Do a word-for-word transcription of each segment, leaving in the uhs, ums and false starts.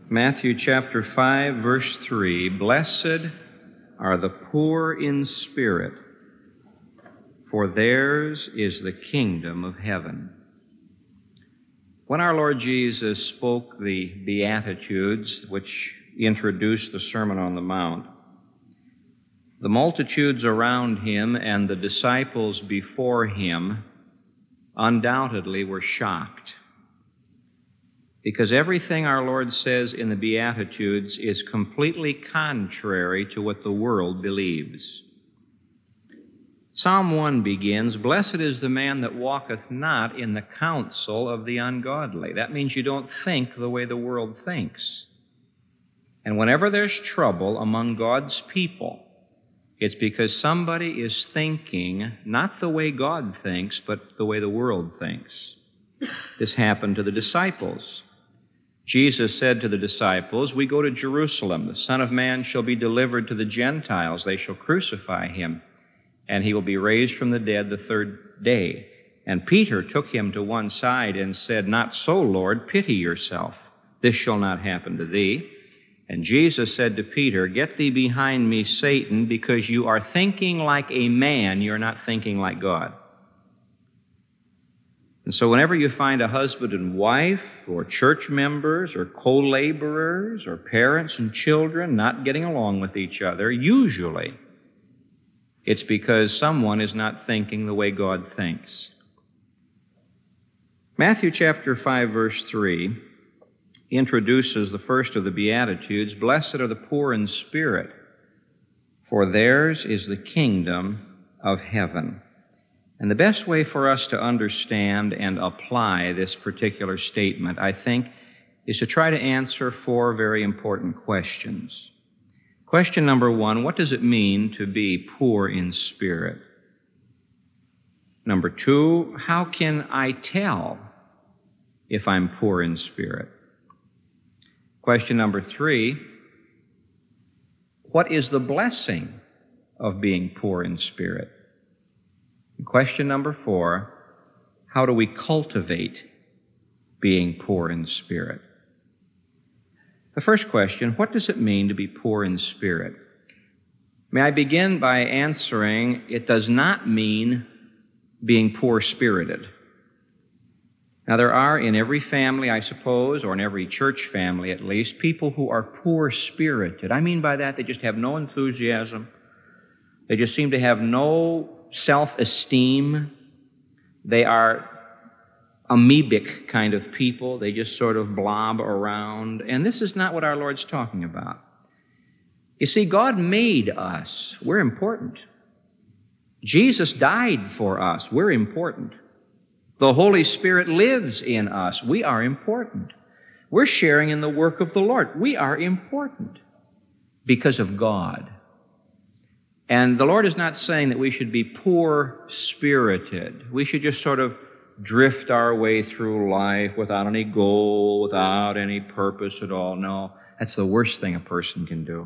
Matthew chapter five, verse three, "Blessed are the poor in spirit, for theirs is the kingdom of heaven." When our Lord Jesus spoke the Beatitudes, which introduced the Sermon on the Mount, the multitudes around him and the disciples before him undoubtedly were shocked, because everything our Lord says in the Beatitudes is completely contrary to what the world believes. Psalm one begins, "Blessed is the man that walketh not in the counsel of the ungodly." That means you don't think the way the world thinks. And whenever there's trouble among God's people, it's because somebody is thinking not the way God thinks, but the way the world thinks. This happened to the disciples. Jesus said to the disciples, "We go to Jerusalem. The Son of Man shall be delivered to the Gentiles. They shall crucify him, and he will be raised from the dead the third day." And Peter took him to one side and said, "Not so, Lord, pity yourself. This shall not happen to thee." And Jesus said to Peter, "Get thee behind me, Satan, because you are thinking like a man, you're not thinking like God." And so whenever you find a husband and wife, or church members, or co-laborers, or parents and children not getting along with each other, usually it's because someone is not thinking the way God thinks. Matthew chapter five, verse three introduces the first of the Beatitudes, "Blessed are the poor in spirit, for theirs is the kingdom of heaven." And the best way for us to understand and apply this particular statement, I think, is to try to answer four very important questions. Question number one, what does it mean to be poor in spirit? Number two, how can I tell if I'm poor in spirit? Question number three, what is the blessing of being poor in spirit? And question number four, how do we cultivate being poor in spirit? The first question, what does it mean to be poor in spirit? May I begin by answering, it does not mean being poor-spirited. Now, there are in every family, I suppose, or in every church family at least, people who are poor-spirited. I mean by that, they just have no enthusiasm. They just seem to have no self-esteem. They are amoebic kind of people. They just sort of blob around. And this is not what our Lord's talking about. You see, God made us. We're important. Jesus died for us. We're important. The Holy Spirit lives in us. We are important. We're sharing in the work of the Lord. We are important because of God. And the Lord is not saying that we should be poor-spirited. We should just sort of drift our way through life without any goal, without any purpose at all. No, that's the worst thing a person can do.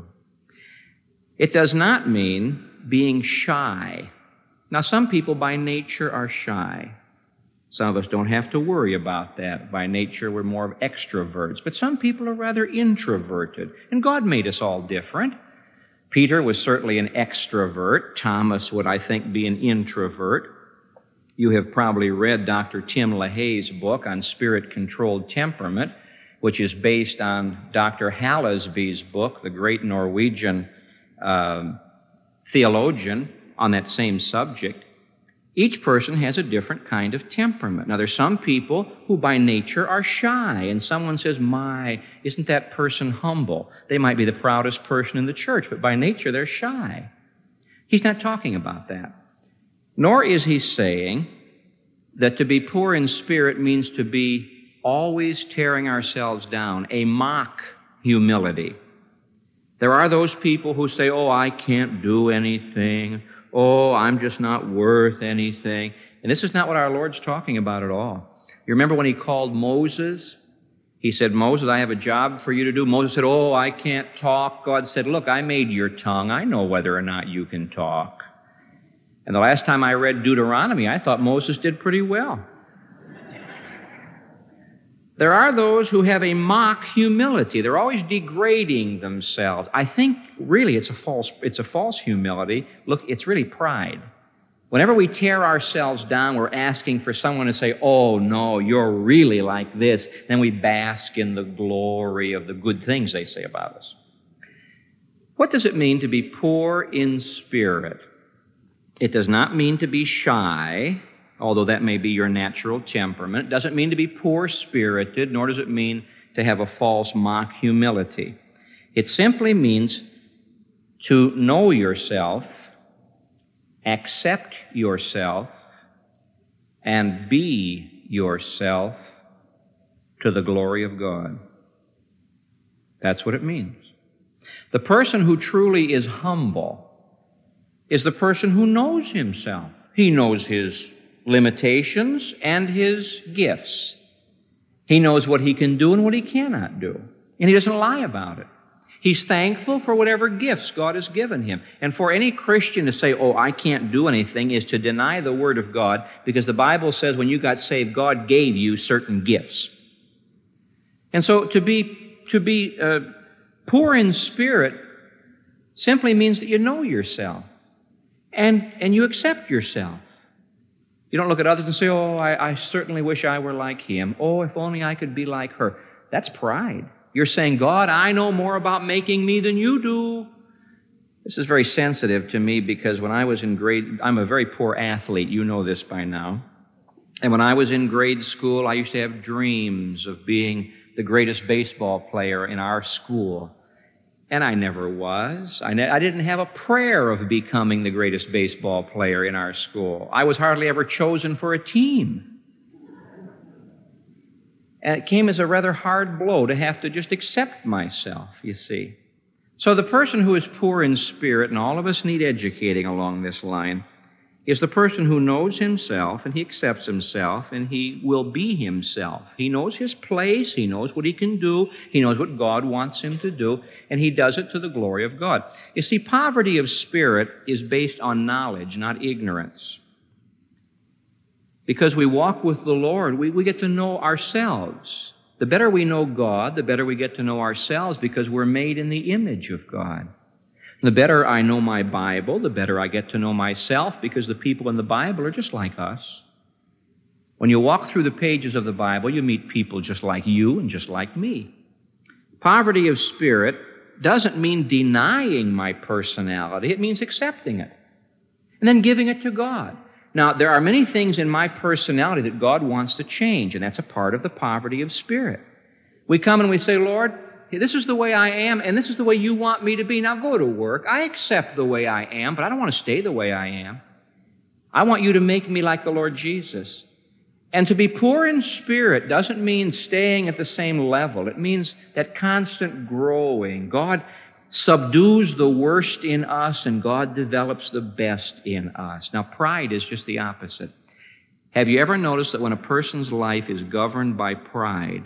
It does not mean being shy. Now, some people by nature are shy. Some of us don't have to worry about that. By nature, we're more of extroverts. But some people are rather introverted. And God made us all different. Peter was certainly an extrovert. Thomas would, I think, be an introvert. You have probably read Doctor Tim LaHaye's book on spirit-controlled temperament, which is based on Doctor Hallisby's book, the great Norwegian uh, theologian on that same subject. Each person has a different kind of temperament. Now, there's some people who by nature are shy, and someone says, "My, isn't that person humble?" They might be the proudest person in the church, but by nature they're shy. He's not talking about that. Nor is he saying that to be poor in spirit means to be always tearing ourselves down, a mock humility. There are those people who say, "Oh, I can't do anything. Oh, I'm just not worth anything." And this is not what our Lord's talking about at all. You remember when he called Moses? He said, "Moses, I have a job for you to do." Moses said, "Oh, I can't talk." God said, "Look, I made your tongue. I know whether or not you can talk." And the last time I read Deuteronomy, I thought Moses did pretty well. There are those who have a mock humility. They're always degrading themselves. I think really it's a false, it's a false humility. Look, it's really pride. Whenever we tear ourselves down, we're asking for someone to say, oh, no, you're really like this. Then we bask in the glory of the good things they say about us. What does it mean to be poor in spirit? It does not mean to be shy, although that may be your natural temperament. It doesn't mean to be poor-spirited, nor does it mean to have a false mock humility. It simply means to know yourself, accept yourself, and be yourself to the glory of God. That's what it means. The person who truly is humble is the person who knows himself. He knows his limitations and his gifts. He knows what he can do and what he cannot do. And he doesn't lie about it. He's thankful for whatever gifts God has given him. And for any Christian to say, oh, I can't do anything, is to deny the Word of God, because the Bible says when you got saved, God gave you certain gifts. And so to be, to be uh, poor in spirit simply means that you know yourself and, and you accept yourself. You don't look at others and say, oh, I, I certainly wish I were like him. Oh, if only I could be like her. That's pride. You're saying, God, I know more about making me than you do. This is very sensitive to me because when I was in grade, I'm a very poor athlete. You know this by now. And when I was in grade school, I used to have dreams of being the greatest baseball player in our school. And I never was. I, ne- I didn't have a prayer of becoming the greatest baseball player in our school. I was hardly ever chosen for a team. And it came as a rather hard blow to have to just accept myself, you see. So the person who is poor in spirit, and all of us need educating along this line, is the person who knows himself, and he accepts himself, and he will be himself. He knows his place, he knows what he can do, he knows what God wants him to do, and he does it to the glory of God. You see, poverty of spirit is based on knowledge, not ignorance. Because we walk with the Lord, we, we get to know ourselves. The better we know God, the better we get to know ourselves, because we're made in the image of God. The better I know my Bible, the better I get to know myself, because the people in the Bible are just like us. When you walk through the pages of the Bible, you meet people just like you and just like me. Poverty of spirit doesn't mean denying my personality. It means accepting it and then giving it to God. Now, there are many things in my personality that God wants to change, and that's a part of the poverty of spirit. We come and we say, Lord, this is the way I am, and this is the way you want me to be. Now go to work. I accept the way I am, but I don't want to stay the way I am. I want you to make me like the Lord Jesus. And to be poor in spirit doesn't mean staying at the same level. It means that constant growing. God subdues the worst in us, and God develops the best in us. Now, pride is just the opposite. Have you ever noticed that when a person's life is governed by pride,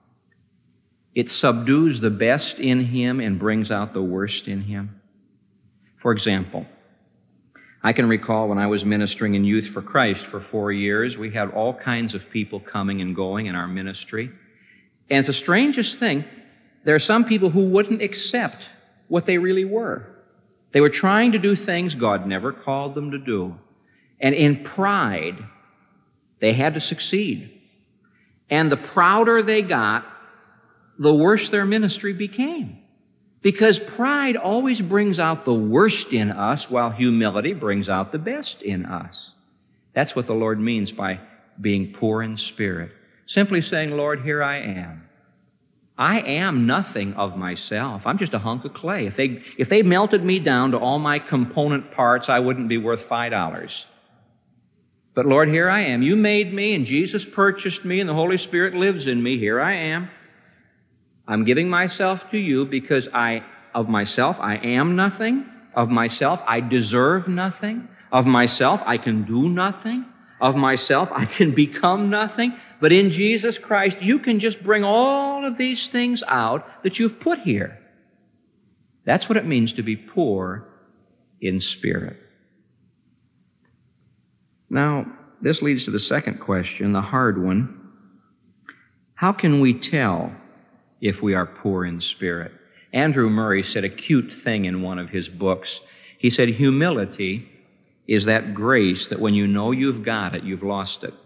it subdues the best in him and brings out the worst in him? For example, I can recall when I was ministering in Youth for Christ for four years, we had all kinds of people coming and going in our ministry. And it's the strangest thing, there are some people who wouldn't accept what they really were. They were trying to do things God never called them to do. And in pride, they had to succeed. And the prouder they got, the worse their ministry became. Because pride always brings out the worst in us, while humility brings out the best in us. That's what the Lord means by being poor in spirit. Simply saying, Lord, here I am. I am nothing of myself. I'm just a hunk of clay. If they, if they melted me down to all my component parts, I wouldn't be worth five dollars. But Lord, here I am. You made me, and Jesus purchased me, and the Holy Spirit lives in me. Here I am. I'm giving myself to you because I, of myself, I am nothing. Of myself, I deserve nothing. Of myself, I can do nothing. Of myself, I can become nothing. But in Jesus Christ, you can just bring all of these things out that you've put here. That's what it means to be poor in spirit. Now, this leads to the second question, the hard one. How can we tell if we are poor in spirit? Andrew Murray said a cute thing in one of his books. He said, humility is that grace that when you know you've got it, you've lost it.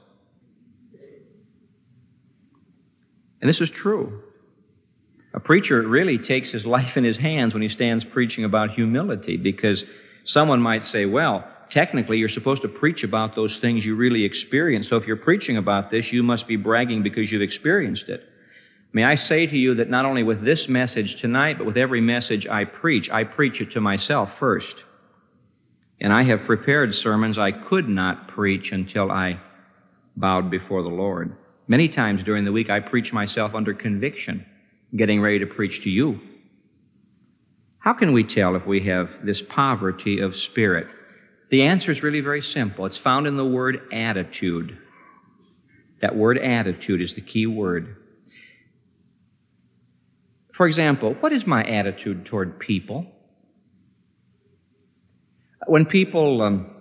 And this is true. A preacher really takes his life in his hands when he stands preaching about humility, because someone might say, well, technically you're supposed to preach about those things you really experience. So if you're preaching about this, you must be bragging because you've experienced it. May I say to you that not only with this message tonight, but with every message I preach, I preach it to myself first. And I have prepared sermons I could not preach until I bowed before the Lord. Many times during the week I preach myself under conviction, getting ready to preach to you. How can we tell if we have this poverty of spirit? The answer is really very simple. It's found in the word attitude. That word attitude is the key word. For example, what is my attitude toward people? When people um,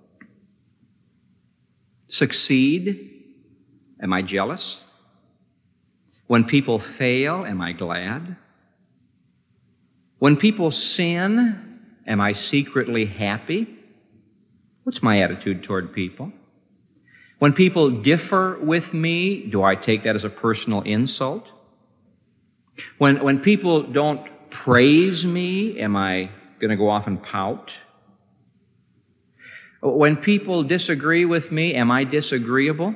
succeed, am I jealous? When people fail, am I glad? When people sin, am I secretly happy? What's my attitude toward people? When people differ with me, do I take that as a personal insult? When, when people don't praise me, am I going to go off and pout? When people disagree with me, am I disagreeable?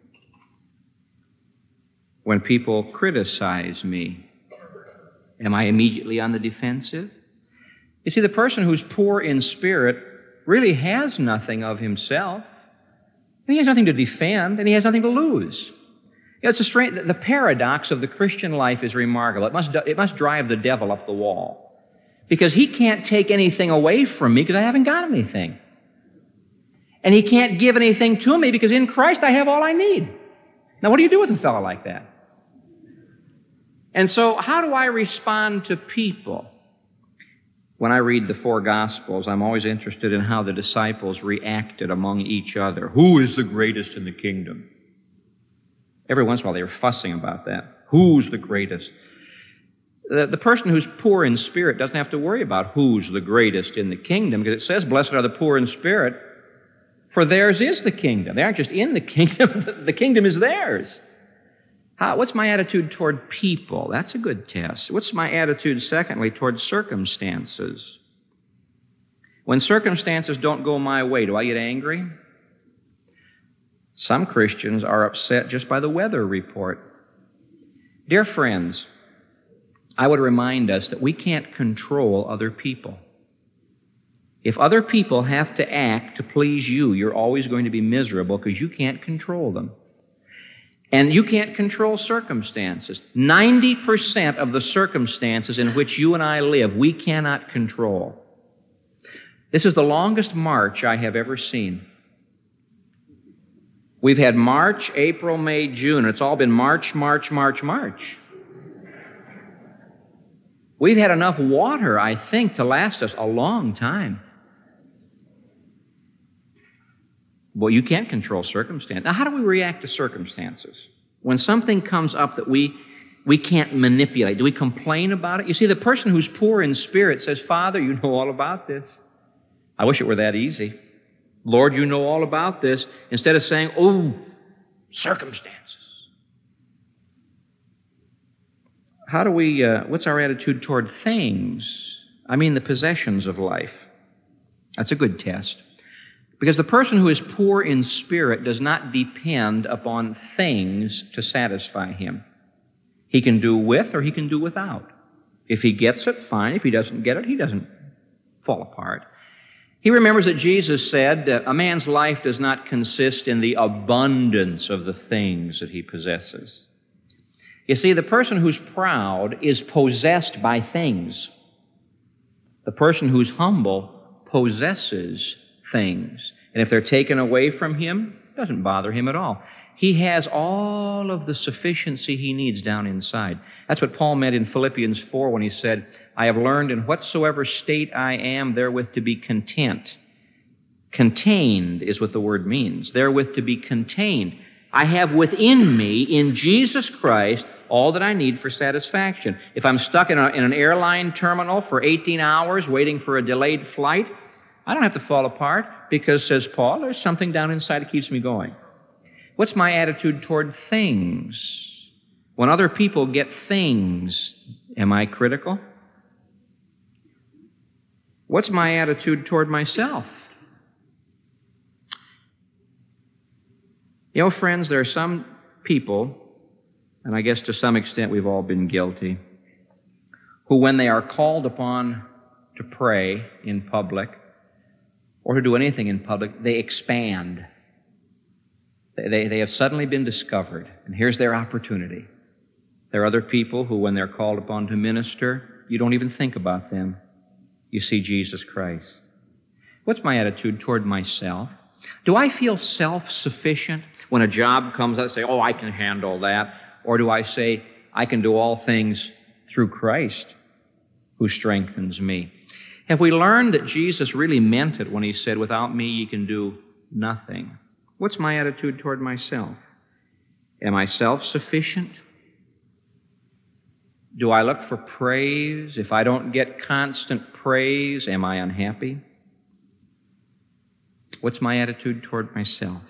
When people criticize me, am I immediately on the defensive? You see, the person who's poor in spirit really has nothing of himself. He has nothing to defend, and he has nothing to lose. You know, it's a strange, the paradox of the Christian life is remarkable. It must, it must drive the devil up the wall. Because he can't take anything away from me because I haven't got anything. And he can't give anything to me because in Christ I have all I need. Now, what do you do with a fellow like that? And so, how do I respond to people? When I read the four Gospels, I'm always interested in how the disciples reacted among each other. Who is the greatest in the kingdom? Every once in a while they were fussing about that. Who's the greatest? The, the person who's poor in spirit doesn't have to worry about who's the greatest in the kingdom, because it says, blessed are the poor in spirit, for theirs is the kingdom. They aren't just in the kingdom, the kingdom is theirs. How, what's my attitude toward people? That's a good test. What's my attitude, secondly, toward circumstances? When circumstances don't go my way, do I get angry? Some Christians are upset just by the weather report. Dear friends, I would remind us that we can't control other people. If other people have to act to please you, you're always going to be miserable because you can't control them. And you can't control circumstances. ninety percent of the circumstances in which you and I live, we cannot control. This is the longest march I have ever seen. We've had March, April, May, June. It's all been March, March, March, March. We've had enough water, I think, to last us a long time. Well, you can't control circumstance. Now, how do we react to circumstances? When something comes up that we, we can't manipulate, do we complain about it? You see, the person who's poor in spirit says, Father, you know all about this. I wish it were that easy. Lord, you know all about this. Instead of saying, oh, circumstances. How do we, uh, what's our attitude toward things? I mean the possessions of life. That's a good test. Because the person who is poor in spirit does not depend upon things to satisfy him. He can do with or he can do without. If he gets it, fine. If he doesn't get it, he doesn't fall apart. He remembers that Jesus said that a man's life does not consist in the abundance of the things that he possesses. You see, the person who's proud is possessed by things. The person who's humble possesses things. And if they're taken away from him, it doesn't bother him at all. He has all of the sufficiency he needs down inside. That's what Paul meant in Philippians four when he said, I have learned in whatsoever state I am therewith to be content. Contained is what the word means. Therewith to be contained. I have within me, in Jesus Christ, all that I need for satisfaction. If I'm stuck in, a, in an airline terminal for eighteen hours waiting for a delayed flight, I don't have to fall apart because, says Paul, there's something down inside that keeps me going. What's my attitude toward things? When other people get things, am I critical? What's my attitude toward myself? You know, friends, there are some people, and I guess to some extent we've all been guilty, who when they are called upon to pray in public or to do anything in public, they expand. They, they have suddenly been discovered, and here's their opportunity. There are other people who, when they're called upon to minister, you don't even think about them. You see Jesus Christ. What's my attitude toward myself? Do I feel self-sufficient when a job comes up and say, oh, I can handle that? Or do I say, I can do all things through Christ who strengthens me? Have we learned that Jesus really meant it when he said, without me you can do nothing? What's my attitude toward myself? Am I self-sufficient? Do I look for praise? If I don't get constant praise, am I unhappy? What's my attitude toward myself?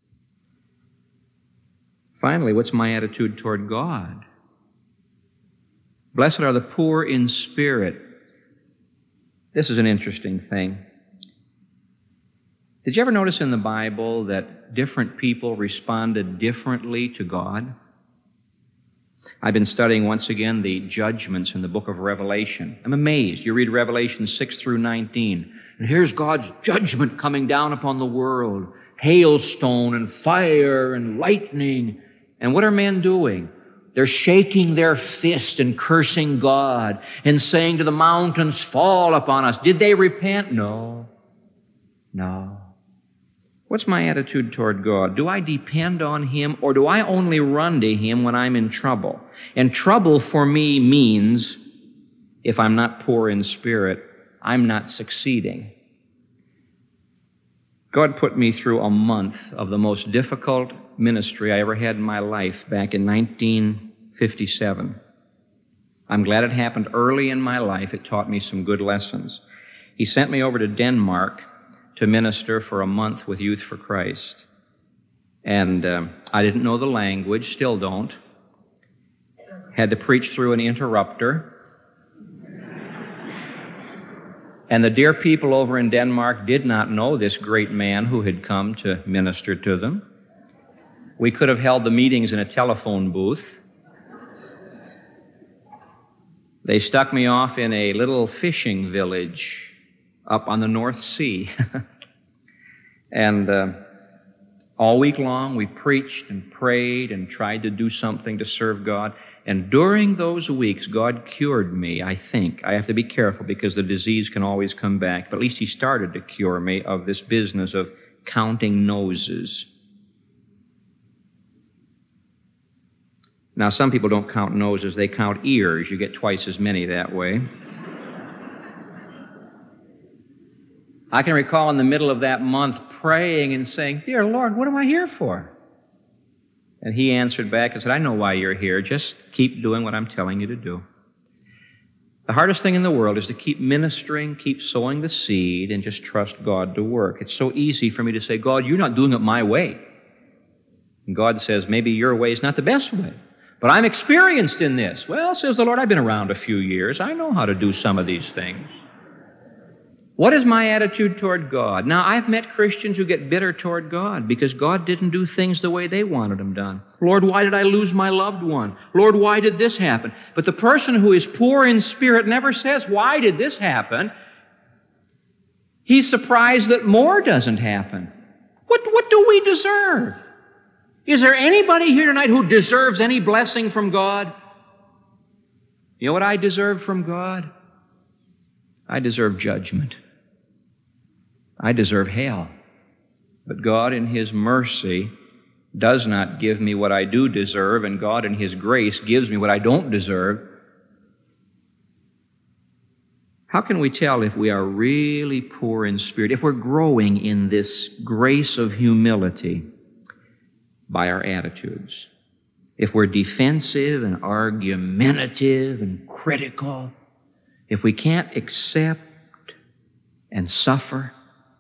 Finally, what's my attitude toward God? Blessed are the poor in spirit. This is an interesting thing. Did you ever notice in the Bible that different people responded differently to God? I've been studying once again the judgments in the book of Revelation. I'm amazed. You read Revelation six through nineteen, and here's God's judgment coming down upon the world. Hailstone and fire and lightning. And what are men doing? They're shaking their fist and cursing God and saying to the mountains, fall upon us. Did they repent? No. No. What's my attitude toward God? Do I depend on Him, or do I only run to Him when I'm in trouble? And trouble for me means, if I'm not poor in spirit, I'm not succeeding. God put me through a month of the most difficult ministry I ever had in my life back in nineteen fifty-seven. I'm glad it happened early in my life. It taught me some good lessons. He sent me over to Denmark to minister for a month with Youth for Christ. And uh, I didn't know the language, still don't. Had to preach through an interrupter. And the dear people over in Denmark did not know this great man who had come to minister to them. We could have held the meetings in a telephone booth. They stuck me off in a little fishing village up on the North Sea. And uh, all week long we preached and prayed and tried to do something to serve God. And during those weeks, God cured me, I think. I have to be careful because the disease can always come back. But at least He started to cure me of this business of counting noses. Now, some people don't count noses, they count ears. You get twice as many that way. I can recall in the middle of that month praying and saying, Dear Lord, what am I here for? And He answered back and said, I know why you're here. Just keep doing what I'm telling you to do. The hardest thing in the world is to keep ministering, keep sowing the seed, and just trust God to work. It's so easy for me to say, God, you're not doing it my way. And God says, maybe your way is not the best way. But I'm experienced in this. Well, says the Lord, I've been around a few years. I know how to do some of these things. What is my attitude toward God? Now, I've met Christians who get bitter toward God because God didn't do things the way they wanted them done. Lord, why did I lose my loved one? Lord, why did this happen? But the person who is poor in spirit never says, why did this happen? He's surprised that more doesn't happen. What, what do we deserve? Is there anybody here tonight who deserves any blessing from God? You know what I deserve from God? I deserve judgment. I deserve hell. But God in His mercy does not give me what I do deserve, and God in His grace gives me what I don't deserve. How can we tell if we are really poor in spirit, if we're growing in this grace of humility? by our attitudes. If we're defensive and argumentative and critical, if we can't accept and suffer,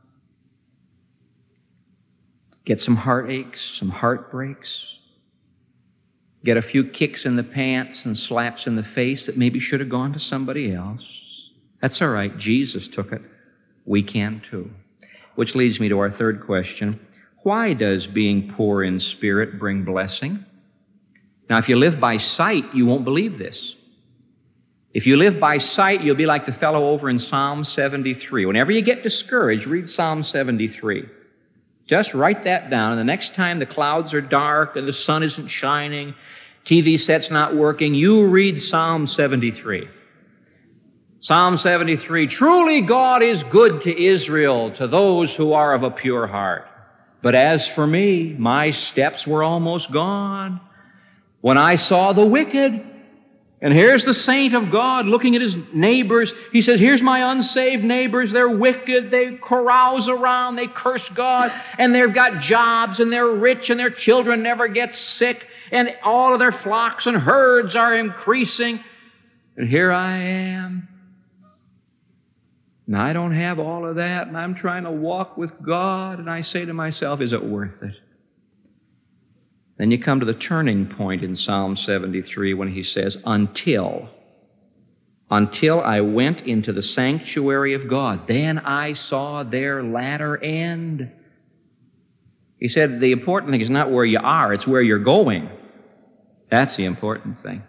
get some heartaches, some heartbreaks, get a few kicks in the pants and slaps in the face that maybe should have gone to somebody else, that's all right. Jesus took it. We can too. Which leads me to our third question. Why does being poor in spirit bring blessing? Now, if you live by sight, you won't believe this. If you live by sight, you'll be like the fellow over in Psalm seventy-three. Whenever you get discouraged, read Psalm seventy-three. Just write that down, and the next time the clouds are dark and the sun isn't shining, T V set's not working, you read Psalm seventy-three. Psalm seventy-three, truly God is good to Israel, to those who are of a pure heart. But as for me, my steps were almost gone when I saw the wicked. And here's the saint of God looking at his neighbors. He says, here's my unsaved neighbors. They're wicked. They carouse around. They curse God. And they've got jobs, and they're rich, and their children never get sick. And all of their flocks and herds are increasing. And here I am. And I don't have all of that, and I'm trying to walk with God. And I say to myself, is it worth it? Then you come to the turning point in Psalm seventy-three when he says, until, until I went into the sanctuary of God, then I saw their latter end. He said, the important thing is not where you are, it's where you're going. That's the important thing.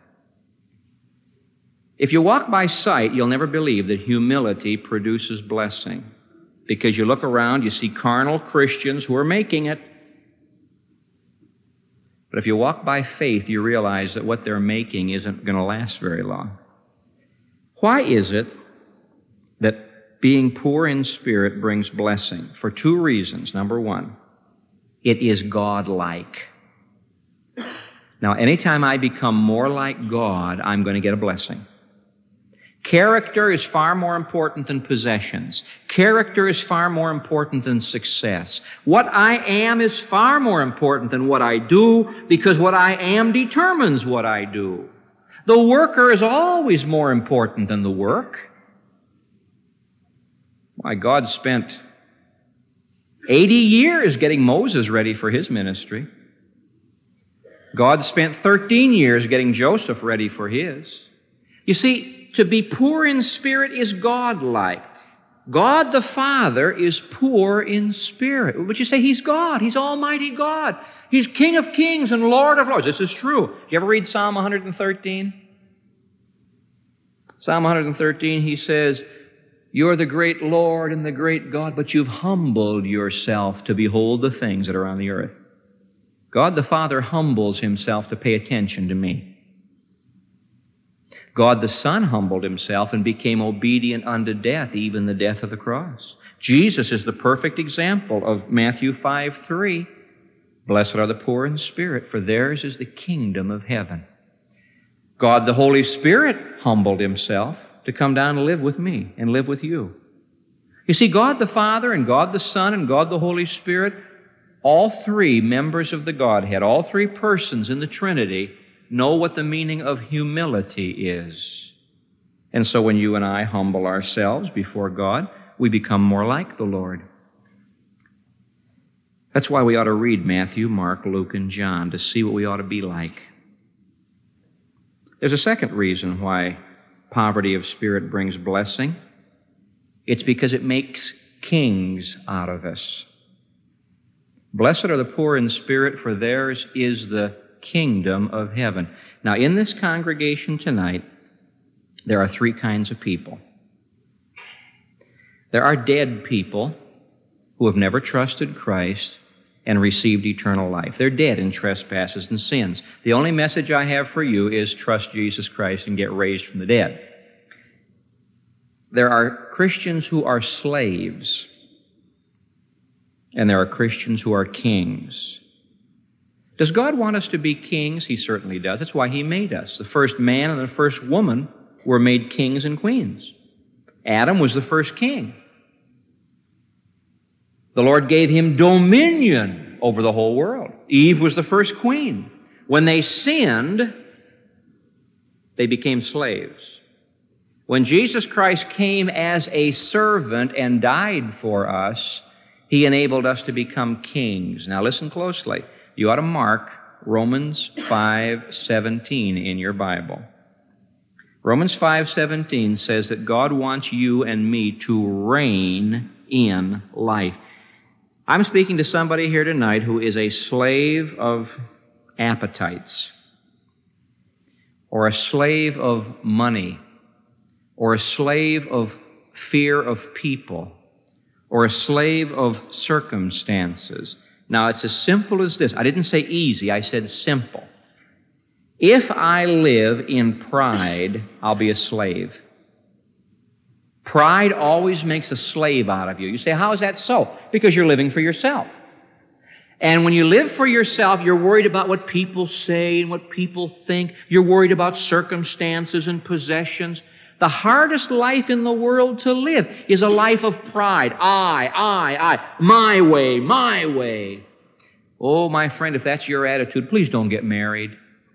If you walk by sight, you'll never believe that humility produces blessing. Because you look around, you see carnal Christians who are making it. But if you walk by faith, you realize that what they're making isn't going to last very long. Why is it that being poor in spirit brings blessing? For two reasons. Number one, it is God-like. Now, anytime I become more like God, I'm going to get a blessing. Character is far more important than possessions. Character is far more important than success. What I am is far more important than what I do, because what I am determines what I do. The worker is always more important than the work. Why, God spent eighty years getting Moses ready for his ministry. God spent thirteen years getting Joseph ready for his. You see, to be poor in spirit is God-like. God the Father is poor in spirit. But you say, He's God. He's Almighty God. He's King of kings and Lord of lords. This is true. You ever read Psalm one thirteen? Psalm one thirteen, he says, you're the great Lord and the great God, but you've humbled yourself to behold the things that are on the earth. God the Father humbles Himself to pay attention to me. God the Son humbled Himself and became obedient unto death, even the death of the cross. Jesus is the perfect example of Matthew five three. Blessed are the poor in spirit, for theirs is the kingdom of heaven. God the Holy Spirit humbled Himself to come down and live with me and live with you. You see, God the Father and God the Son and God the Holy Spirit, all three members of the Godhead, all three persons in the Trinity, know what the meaning of humility is. And so when you and I humble ourselves before God, we become more like the Lord. That's why we ought to read Matthew, Mark, Luke, and John to see what we ought to be like. There's a second reason why poverty of spirit brings blessing. It's because it makes kings out of us. Blessed are the poor in spirit, for theirs is the kingdom of heaven. Now, in this congregation tonight, there are three kinds of people. There are dead people who have never trusted Christ and received eternal life. They're dead in trespasses and sins. The only message I have for you is trust Jesus Christ and get raised from the dead. There are Christians who are slaves, and there are Christians who are kings. Does God want us to be kings? He certainly does. That's why He made us. The first man and the first woman were made kings and queens. Adam was the first king. The Lord gave him dominion over the whole world. Eve was the first queen. When they sinned, they became slaves. When Jesus Christ came as a servant and died for us, He enabled us to become kings. Now listen closely. You ought to mark Romans five seventeen in your Bible. Romans five seventeen says that God wants you and me to reign in life. I'm speaking to somebody here tonight who is a slave of appetites, or a slave of money, or a slave of fear of people, or a slave of circumstances. Now, it's as simple as this. I didn't say easy, I said simple. If I live in pride, I'll be a slave. Pride always makes a slave out of you. You say, how is that so? Because you're living for yourself. And when you live for yourself, you're worried about what people say and what people think. You're worried about circumstances and possessions. The hardest life in the world to live is a life of pride. I, I, I, my way, my way. Oh, my friend, if that's your attitude, please don't get married.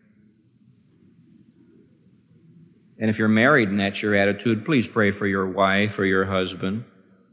And if you're married and that's your attitude, please pray for your wife or your husband.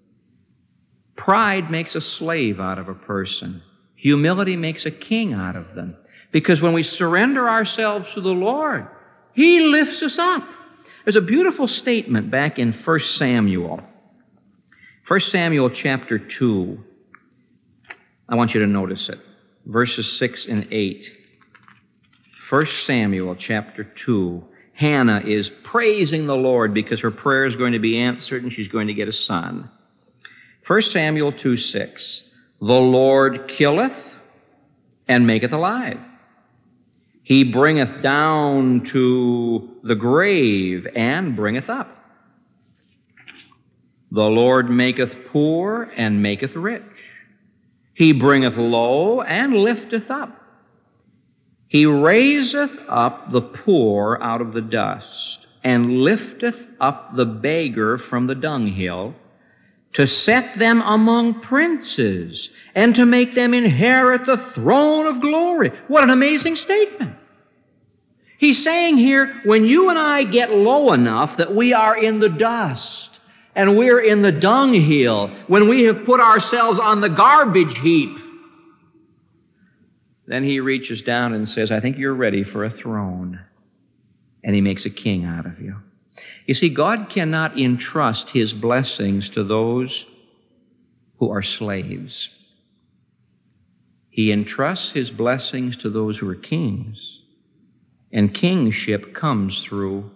Pride makes a slave out of a person. Humility makes a king out of them. Because when we surrender ourselves to the Lord, He lifts us up. There's a beautiful statement back in First Samuel. First Samuel chapter two. I want you to notice it. Verses six and eight. First Samuel chapter two. Hannah is praising the Lord because her prayer is going to be answered and she's going to get a son. First Samuel two six. The Lord killeth and maketh alive. He bringeth down to the grave and bringeth up. The Lord maketh poor and maketh rich. He bringeth low and lifteth up. He raiseth up the poor out of the dust, and lifteth up the beggar from the dunghill, to set them among princes, and to make them inherit the throne of glory. What an amazing statement. He's saying here, when you and I get low enough that we are in the dust, and we're in the dunghill, when we have put ourselves on the garbage heap, then He reaches down and says, I think you're ready for a throne. And He makes a king out of you. You see, God cannot entrust His blessings to those who are slaves. He entrusts His blessings to those who are kings. And kingship comes through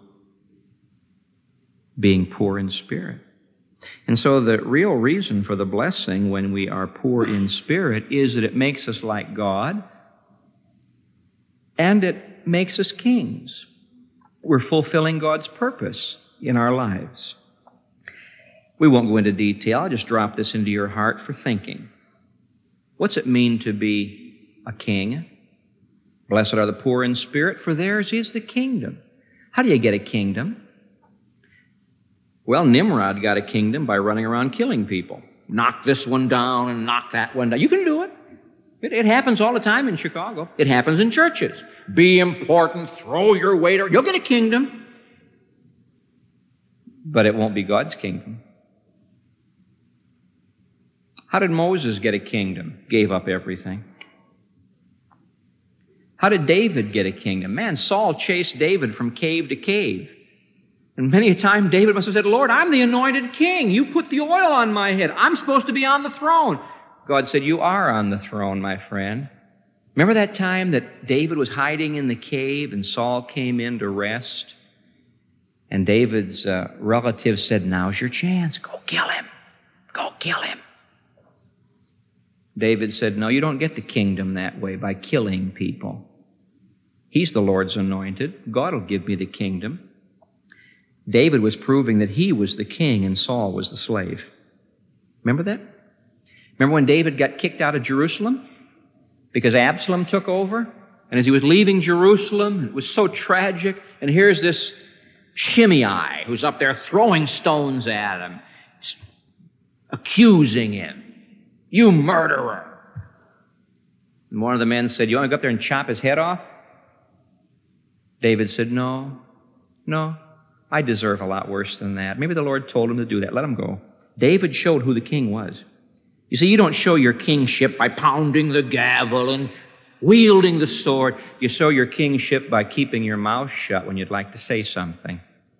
being poor in spirit. And so the real reason for the blessing when we are poor in spirit is that it makes us like God, and it makes us kings. We're fulfilling God's purpose in our lives. We won't go into detail. I'll just drop this into your heart for thinking. What's it mean to be a king? Blessed are the poor in spirit, for theirs is the kingdom. How do you get a kingdom? Well, Nimrod got a kingdom by running around killing people. Knock this one down and knock that one down. You can do it. It, it happens all the time in Chicago. It happens in churches. Be important, throw your weight, or you'll get a kingdom. But it won't be God's kingdom. How did Moses get a kingdom? Gave up everything. How did David get a kingdom? Man, Saul chased David from cave to cave. And many a time David must have said, Lord, I'm the anointed king. You put the oil on my head. I'm supposed to be on the throne. God said, you are on the throne, my friend. Remember that time that David was hiding in the cave and Saul came in to rest? And David's uh, relatives said, now's your chance. Go kill him. Go kill him. David said, no, you don't get the kingdom that way, by killing people. He's the Lord's anointed. God will give me the kingdom. David was proving that he was the king and Saul was the slave. Remember that? Remember when David got kicked out of Jerusalem? Because Absalom took over? And as he was leaving Jerusalem, it was so tragic. And here's this Shimei who's up there throwing stones at him, accusing him. You murderer. And one of the men said, "You want to go up there and chop his head off?" David said, "No, no, I deserve a lot worse than that. Maybe the Lord told him to do that. Let him go." David showed who the king was. You see, you don't show your kingship by pounding the gavel and wielding the sword. You show your kingship by keeping your mouth shut when you'd like to say something.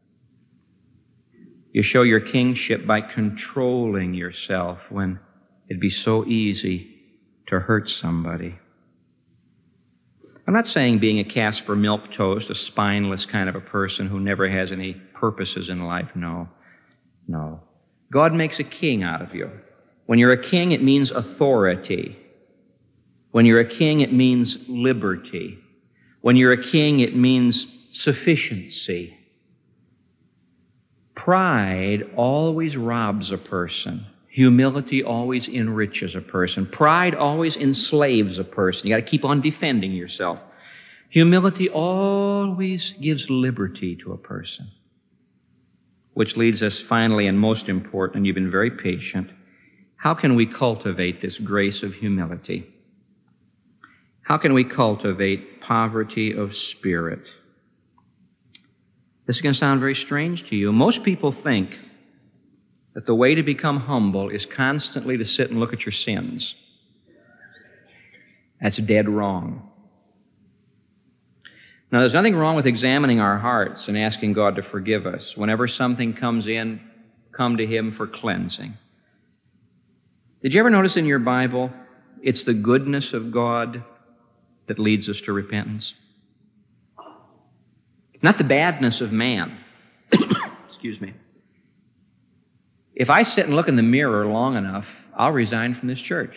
You show your kingship by controlling yourself when it'd be so easy to hurt somebody. I'm not saying being a Casper milquetoast, a spineless kind of a person who never has any purposes in life. No, no. God makes a king out of you. When you're a king, it means authority. When you're a king, it means liberty. When you're a king, it means sufficiency. Pride always robs a person. Humility always enriches a person. Pride always enslaves a person. You got to keep on defending yourself. Humility always gives liberty to a person. Which leads us finally and most important, and you've been very patient, how can we cultivate this grace of humility? How can we cultivate poverty of spirit? This is going to sound very strange to you. Most people think that the way to become humble is constantly to sit and look at your sins. That's dead wrong. Now, there's nothing wrong with examining our hearts and asking God to forgive us. Whenever something comes in, come to Him for cleansing. Did you ever notice in your Bible, it's the goodness of God that leads us to repentance? Not the badness of man. Excuse me. If I sit and look in the mirror long enough, I'll resign from this church.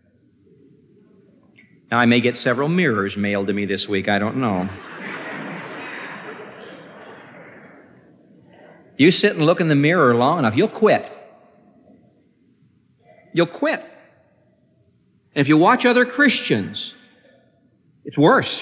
Now, I may get several mirrors mailed to me this week. I don't know. You sit and look in the mirror long enough, you'll quit. You'll quit. And if you watch other Christians, it's worse.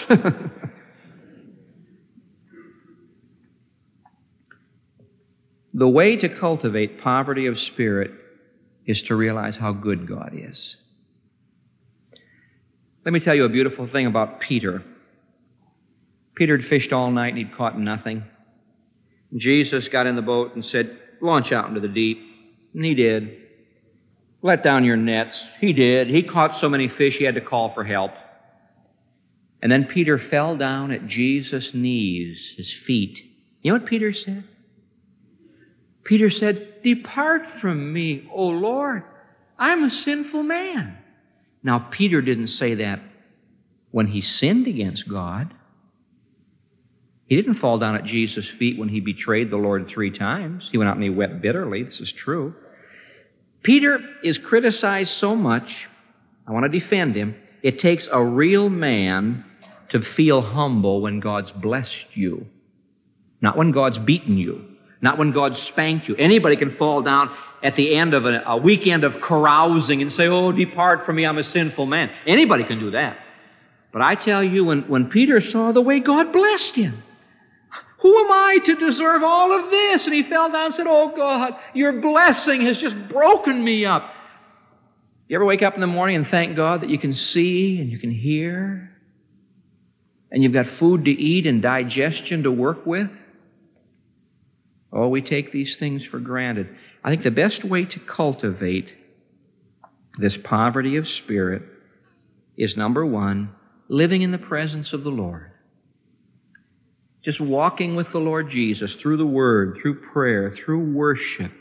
The way to cultivate poverty of spirit is to realize how good God is. Let me tell you a beautiful thing about Peter. Peter had fished all night and he'd caught nothing. Jesus got in the boat and said, "Launch out into the deep." And he did. "Let down your nets." He did. He caught so many fish he had to call for help. And then Peter fell down at Jesus' knees, his feet. You know what Peter said? Peter said, "Depart from me, O Lord. I'm a sinful man." Now, Peter didn't say that when he sinned against God. He didn't fall down at Jesus' feet when he betrayed the Lord three times. He went out and he wept bitterly. This is true. Peter is criticized so much, I want to defend him. It takes a real man to feel humble when God's blessed you, not when God's beaten you. Not when God spanked you. Anybody can fall down at the end of a, a weekend of carousing and say, "Oh, depart from me, I'm a sinful man." Anybody can do that. But I tell you, when, when Peter saw the way God blessed him, who am I to deserve all of this? And he fell down and said, "Oh, God, your blessing has just broken me up." You ever wake up in the morning and thank God that you can see and you can hear and you've got food to eat and digestion to work with? Oh, we take these things for granted. I think the best way to cultivate this poverty of spirit is, number one, living in the presence of the Lord. Just walking with the Lord Jesus through the Word, through prayer, through worship.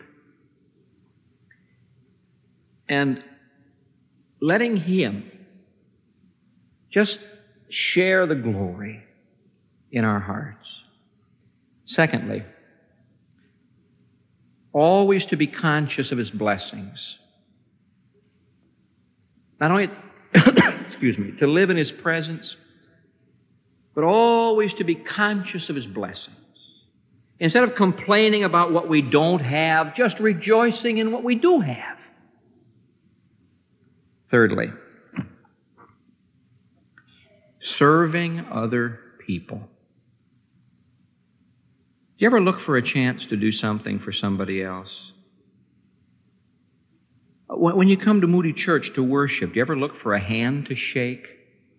And letting Him just share the glory in our hearts. Secondly, always to be conscious of His blessings. Not only, excuse me, to live in His presence, but always to be conscious of His blessings. Instead of complaining about what we don't have, just rejoicing in what we do have. Thirdly, serving other people. Do you ever look for a chance to do something for somebody else? When you come to Moody Church to worship, do you ever look for a hand to shake?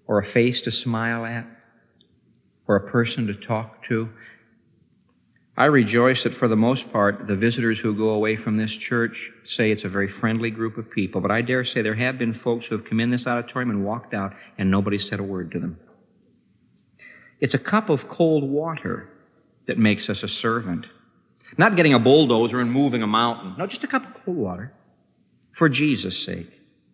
or a face to smile at, or a person to talk to. I rejoice that for the most part, the visitors who go away from this church say it's a very friendly group of people, but I dare say there have been folks who have come in this auditorium and walked out and nobody said a word to them. It's a cup of cold water that makes us a servant. Not getting a bulldozer and moving a mountain. No, just a cup of cold water for Jesus' sake.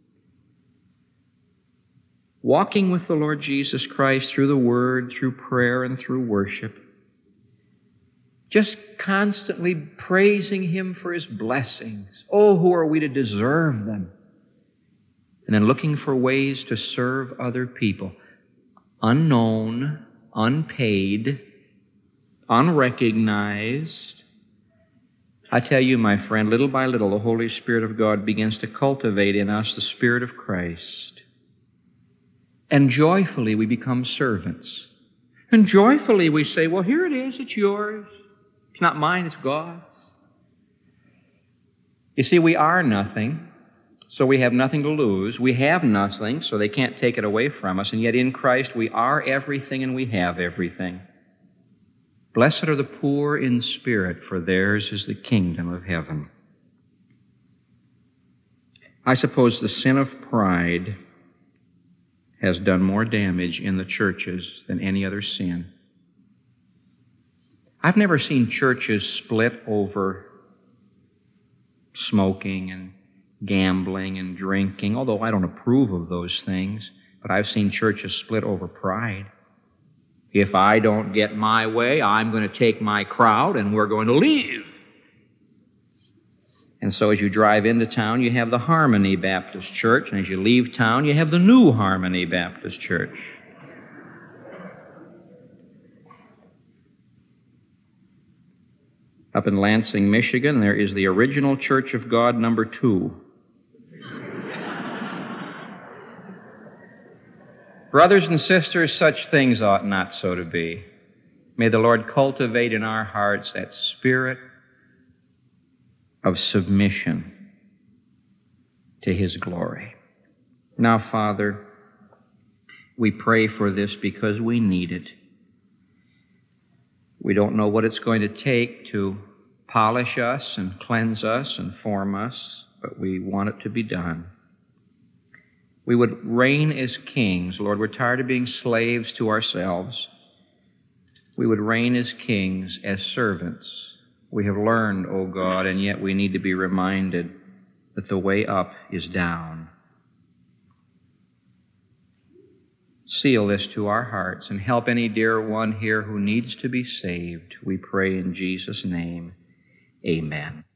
Walking with the Lord Jesus Christ through the Word, through prayer, and through worship. Just constantly praising Him for His blessings. Oh, who are we to deserve them? And then looking for ways to serve other people. Unknown, unpaid, unrecognized. I tell you, my friend, little by little, the Holy Spirit of God begins to cultivate in us the Spirit of Christ. And joyfully we become servants. And joyfully we say, well, here it is, it's yours. It's not mine, it's God's. You see, we are nothing, so we have nothing to lose. We have nothing, so they can't take it away from us. And yet in Christ we are everything and we have everything. Blessed are the poor in spirit, for theirs is the kingdom of heaven. I suppose the sin of pride has done more damage in the churches than any other sin. I've never seen churches split over smoking and gambling and drinking, although I don't approve of those things, but I've seen churches split over pride. If I don't get my way, I'm going to take my crowd and we're going to leave. And so as you drive into town, you have the Harmony Baptist Church, and as you leave town, you have the New Harmony Baptist Church. Up in Lansing, Michigan, there is the original Church of God number two. Brothers and sisters, such things ought not so to be. May the Lord cultivate in our hearts that spirit of submission to His glory. Now, Father, we pray for this because we need it. We don't know what it's going to take to polish us and cleanse us and form us, but we want it to be done. We would reign as kings. Lord, we're tired of being slaves to ourselves. We would reign as kings, as servants. We have learned, O God, and yet we need to be reminded that the way up is down. Seal this to our hearts and help any dear one here who needs to be saved. We pray in Jesus' name. Amen.